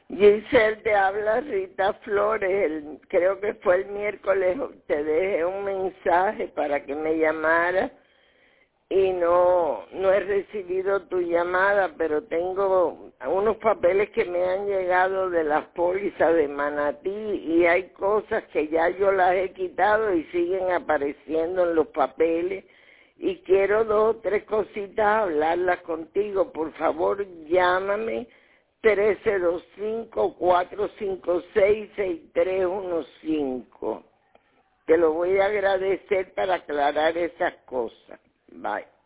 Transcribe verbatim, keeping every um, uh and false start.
Giselle, te habla Rita Flores. El, creo que fue el miércoles, te dejé un mensaje para que me llamara y no, no he recibido tu llamada, pero tengo unos papeles que me han llegado de las pólizas de Manatí y hay cosas que ya yo las he quitado y siguen apareciendo en los papeles y quiero dos o tres cositas hablarlas contigo. Por favor, llámame tres cero cinco, cuatro cinco seis, seis tres uno cinco. Te lo voy a agradecer para aclarar esas cosas. Bye.